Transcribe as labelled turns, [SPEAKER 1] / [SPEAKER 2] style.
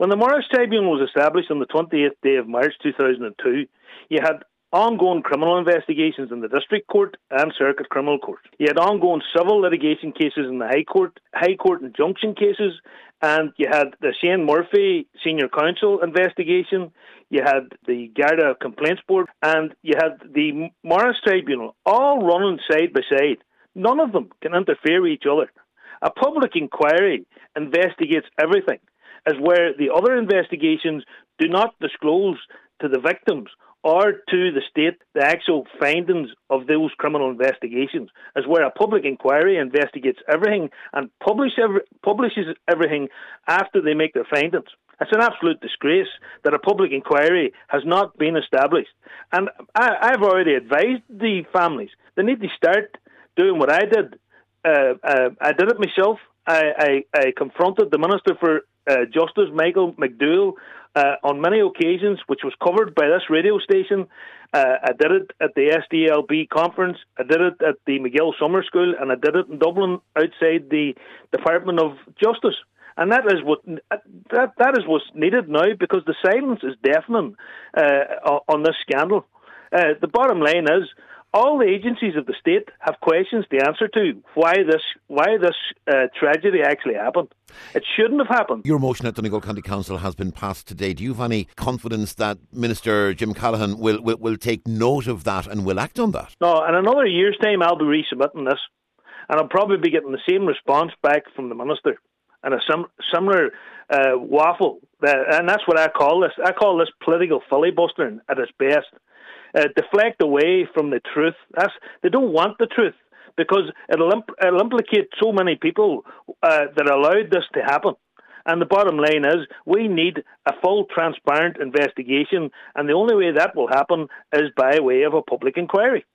[SPEAKER 1] When the Morris Tribunal was established on the 28th day of March 2002, you had ongoing criminal investigations in the District Court and Circuit Criminal Court. You had ongoing civil litigation cases in the High Court injunction cases, and you had the Shane Murphy Senior Counsel investigation, you had the Garda Complaints Board, and you had the Morris Tribunal, all running side by side. None of them can interfere with each other. A public inquiry investigates everything, as where the other investigations do not disclose to the victims or to the state the actual findings of those criminal investigations, as where a public inquiry investigates everything and publishes everything after they make their findings. It's an absolute disgrace that a public inquiry has not been established. And I've already advised the families. They need to start doing what I did. I did it myself. I confronted the Minister for Justice, Michael McDowell, on many occasions, which was covered by this radio station. I did it at the SDLB conference, I did it at the McGill Summer School, and I did it in Dublin outside the Department of Justice. And that is what's needed now, because the silence is deafening on this scandal. The bottom line is, all the agencies of the state have questions to answer to why this tragedy actually happened. It shouldn't have happened.
[SPEAKER 2] Your motion at Donegal County Council has been passed today. Do you have any confidence that Minister Jim Callaghan will take note of that and will act on that?
[SPEAKER 1] No, in another year's time I'll be resubmitting this, and I'll probably be getting the same response back from the Minister and a similar waffle. And that's what I call this. I call this political filibustering at its best. Deflect away from the truth. They don't want the truth, because it'll implicate so many people that allowed this to happen. And the bottom line is, we need a full, transparent investigation, and the only way that will happen is by way of a public inquiry.